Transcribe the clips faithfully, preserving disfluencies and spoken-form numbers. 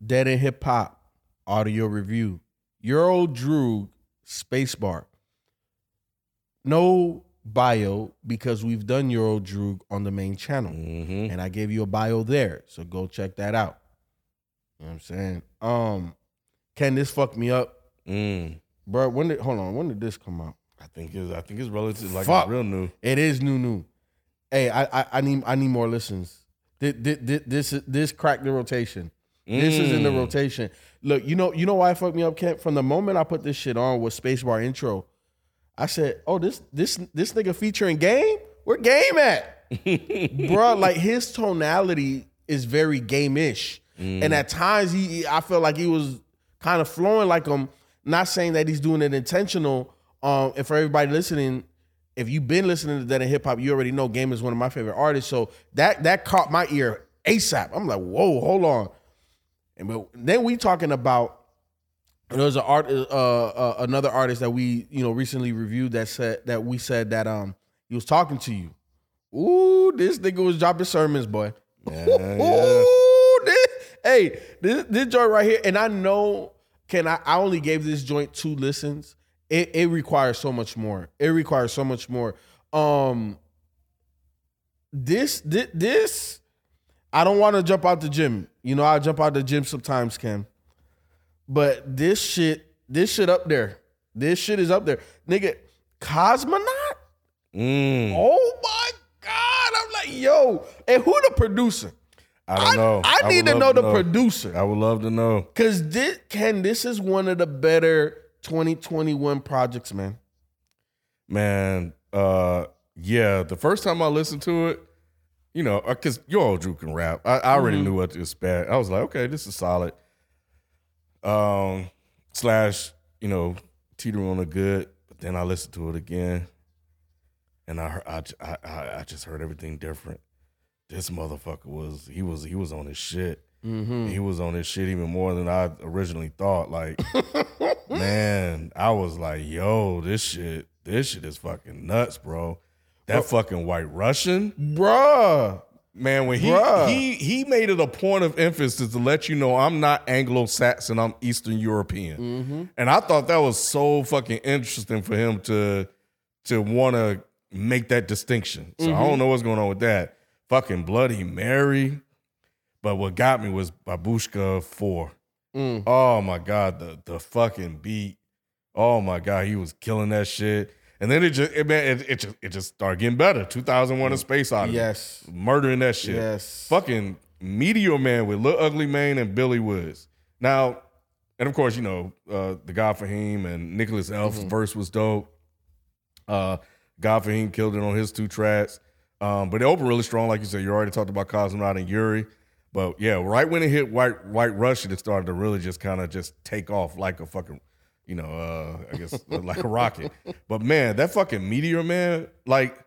Dead in Hip Hop audio review. Euro Droog spacebar. No bio because we've done Euro Droog on the main channel. Mm-hmm. And I gave you a bio there. So go check that out. You know what I'm saying? Um, can this fuck me up? Mm. Bro, when did hold on, when did this come out? I think it's I think it's relative like Fuck. it's real new. It is new new. Hey, I I, I need I need more listens. This this this, this cracked the rotation. Mm. This is in the rotation. Look, you know, you know why it fucked me up, Kent? From the moment I put this shit on with Spacebar intro, I said, oh, this this this nigga featuring Game? Where Game at? Bro, like his tonality is very game-ish. Mm. And at times he I felt like he was kind of flowing like him, not saying that he's doing it intentional. Um, and for everybody listening, if you've been listening to Dead in Hip Hop, you already know Game is one of my favorite artists. So that that caught my ear ASAP. I'm like, whoa, hold on. And but then we talking about there's an art, uh, uh, another artist that we you know recently reviewed that said that we said that um he was talking to you. Ooh, this nigga was dropping sermons, boy. Yeah, Ooh, yeah. this, hey, this this joint right here, and I know, can I? I only gave this joint two listens. It it requires so much more. It requires so much more. Um, this this, this I don't want to jump out the gym. You know, I jump out the gym sometimes, Cam. But this shit, this shit up there. This shit is up there. Nigga, Cosmonaut? Mm. Oh my God. I'm like, yo. And who the producer? I don't know. I, I, I need to know to the know. producer. I would love to know. Because this, Ken, this is one of the better twenty twenty-one projects, man. Man, uh, yeah. The first time I listened to it, you know, because Euro Droog can rap. I, I already mm-hmm. knew what to expect. I was like, okay, this is solid. Um, slash, you know, teetering on the good. But then I listened to it again, and I, heard, I, I, I just heard everything different. This motherfucker was he was he was on his shit. Mm-hmm. He was on his shit even more than I originally thought. Like, man, I was like, yo, this shit, this shit is fucking nuts, bro. That bro. fucking White Russian, bruh. Man, when he Bruh. he he made it a point of emphasis to let you know I'm not Anglo-Saxon, I'm Eastern European. Mm-hmm. And I thought that was so fucking interesting for him to to want to make that distinction. So mm-hmm. I don't know what's going on with that. Fucking Bloody Mary. But what got me was Babushka four. Mm. Oh my God, the the fucking beat. Oh my God, he was killing that shit. And then it just it man, it, it just it just started getting better. two thousand one A Space Odyssey. Yes. Murdering that shit. Yes. Fucking Meteor Man with Lil Ugly Mane and Billy Woods. Now, and of course, you know, uh, the God Fahim and Nicholas Elf's mm-hmm. verse was dope. Uh, God Fahim killed it on his two tracks. Um, but it opened really strong, like you said. You already talked about Cosmonaut and Yuri. But yeah, right when it hit White White Russian, it started to really just kind of just take off like a fucking, you know, uh, I guess like a rocket. But man, that fucking Meteor Man, like,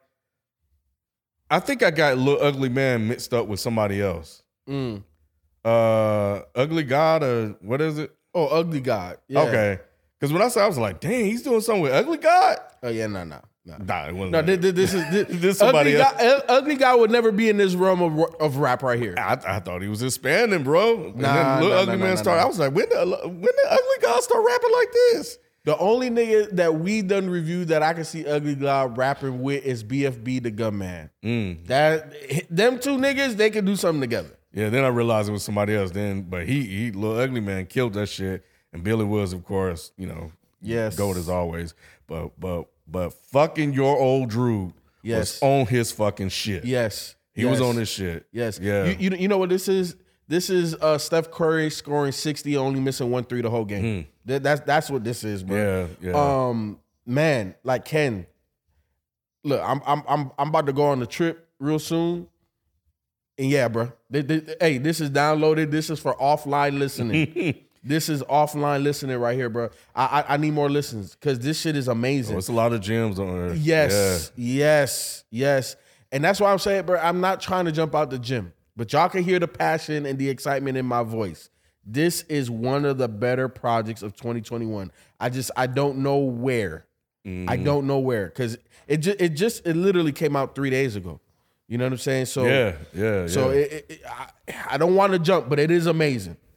I think I got Lil Ugly Man mixed up with somebody else. Mm. Uh, Ugly God, or what is it? Oh, Ugly God. Yeah. Okay. Because when I saw, I was like, dang, he's doing something with Ugly God. Oh yeah, no, no. No, nah, it wasn't no that. this, this is this, this somebody ugly else. Guy, ugly Guy would never be in this realm of, of rap right here. I, I thought he was expanding, bro. And nah, then Lil nah, Ugly nah, Man nah, started. nah. I was like, when the when the Ugly God start rapping like this? The only nigga that we done reviewed that I can see Ugly God rapping with is B F B the Gunman. Mm. That them two niggas, they can do something together. Yeah, then I realized it was somebody else. Then, but he, he, Lil Ugly Man killed that shit, and Billy Woods, of course, you know, yes, goat as always. But, but, but, fucking your old Droog yes. was on his fucking shit. Yes, he yes. was on his shit. Yes, yeah. You, you, you know what this is? This is uh, Steph Curry scoring sixty, only missing one three the whole game. Mm. That, that's that's what this is, bro. Yeah, yeah. Um, man, like Ken, look, I'm I'm I'm I'm about to go on the trip real soon. And yeah, bro. They, they, hey, this is downloaded. This is for offline listening. This is offline listening right here, bro. I I, I need more listens because this shit is amazing. Oh, it's a lot of gems on there. Yes, yeah. yes, yes. And that's why I'm saying, bro, I'm not trying to jump out the gym, but y'all can hear the passion and the excitement in my voice. This is one of the better projects of twenty twenty-one. I just, I don't know where. Mm. I don't know where because it just, it just, it literally came out three days ago. You know what I'm saying? So yeah, yeah, So yeah. It, it, I, I don't want to jump, but it is amazing.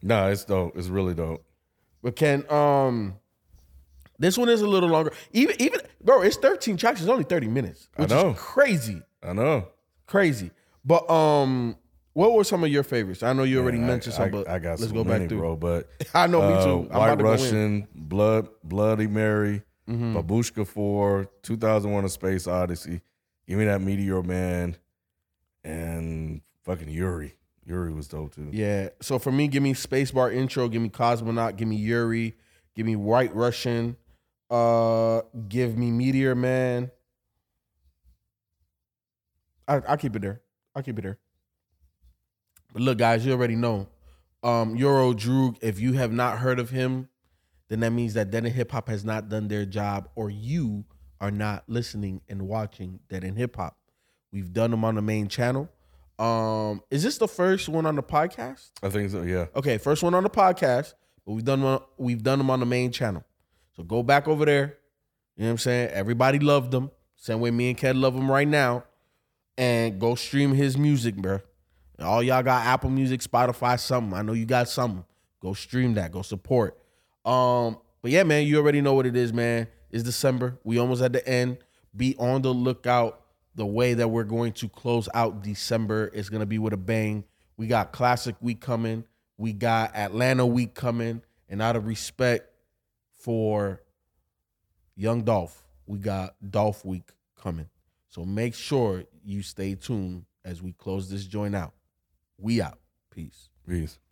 No, it's dope. It's really dope. But Ken, um, this one is a little longer. Even even bro, it's thirteen tracks. It's only thirty minutes. Which I know. Is crazy. I know. Crazy. But um, what were some of your favorites? I know you already Man, mentioned I, some, I, but I got let's so go many, back through. bro. But I know, me uh, too. I'm White about to go in. Russian, Blood, Bloody Mary, Mm-hmm. Babushka four, two thousand one: A Space Odyssey. Give me that Meteor Man, and fucking Yuri. Yuri was dope too. Yeah. So for me, give me Spacebar intro, give me Cosmonaut, give me Yuri, give me White Russian, uh, give me Meteor Man. I I'll keep it there. I'll keep it there. But look, guys, you already know. Um, Euro Droog, if you have not heard of him, then that means that Dead in Hip Hop has not done their job, or you are not listening and watching Dead in Hip Hop. We've done them on the main channel. Um, is this the first one on the podcast? I think so. Yeah. Okay, first one on the podcast, but we've done one, we've done them on the main channel. So go back over there. You know what I'm saying? Everybody loved them. Same way me and Ked love him right now. And go stream his music, bro. All y'all got Apple Music, Spotify, something. I know you got something. Go stream that. Go support. Um, but yeah, man, you already know what it is, man. It's December. We almost at the end. Be on the lookout. The way that we're going to close out December is going to be with a bang. We got Classic Week coming. We got Atlanta Week coming. And out of respect for Young Dolph, we got Dolph Week coming. So make sure you stay tuned as we close this joint out. We out. Peace. Peace.